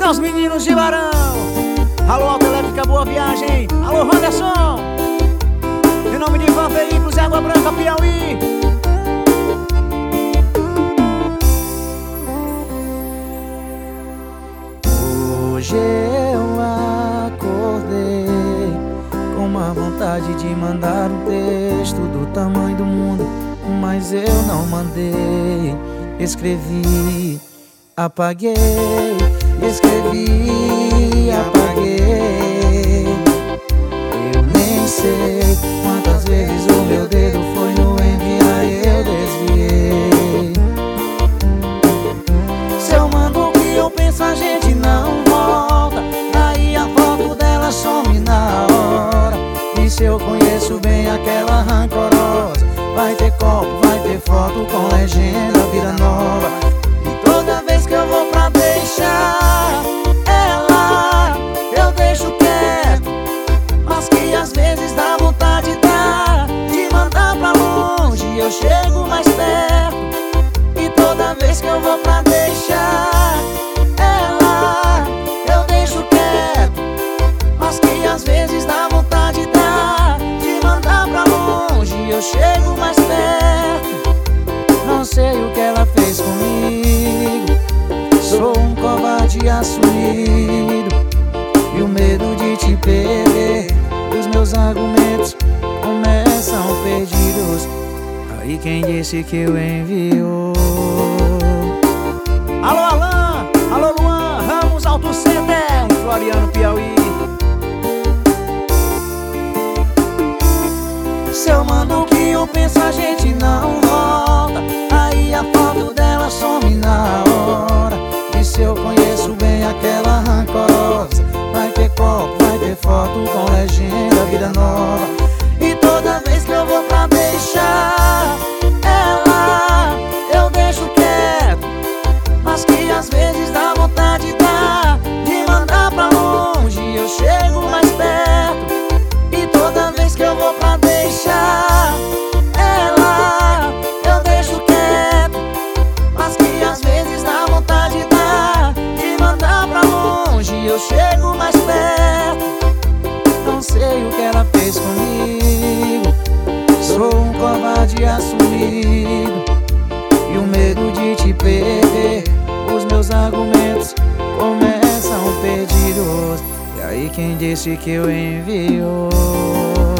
Alô, os meninos de Barão. Alô, Auto Elétrica Boa Viagem. Alô, Anderson. Em nome de Van Veículos e Água Branca, Piauí. Hoje eu acordei com uma vontade de mandar um texto do tamanho do mundo, mas eu não mandei. Escrevi, apaguei, escrevi, apaguei. Eu nem sei quantas vezes o meu dedo foi no enviar e eu desviei. Se eu mando o que eu penso, a gente não volta. Aí a foto dela some na hora. E se eu conheço bem aquela rancorosa, vai ter copo, vai ter foto com legenda, vida nova. E toda vez que eu vou pra deixar ela, eu deixo quieto, mas que às vezes dá vontade de mandar pra longe. Eu chego mais perto. E toda vez que eu vou pra deixar ela, eu deixo quieto, mas que às vezes dá vontade de mandar pra longe. Eu chego mais perto. Não sei o que ela fez comigo. Sou um covarde assumido, e o medo de te perder, os meus argumentos começam perdidos. Aí quem disse que eu enviou? Alô, Alan. Alô, Luan. Ramos Auto Center, em Floriano, Piauí. Se eu mando o que eu penso, a gente não volta. Aí a foto dela some na hora. E se eu conheço bem aquela rancorosa, vai ter copo, vai ter foto com legenda, vida nova. E toda vez que eu vou pra deixar ela, eu deixo quieto, mas que às vezes dá vontade de mandar pra longe. Eu chego mais perto. E toda vez que eu vou pra deixar ela, eu deixo quieto, mas que às vezes dá vontade de mandar pra longe. Eu chego mais perto. Não sei o que ela fez comigo. Sou um covarde assumido, e o medo de te perder, os meus argumentos começam perdidos. E aí quem disse que eu enviou?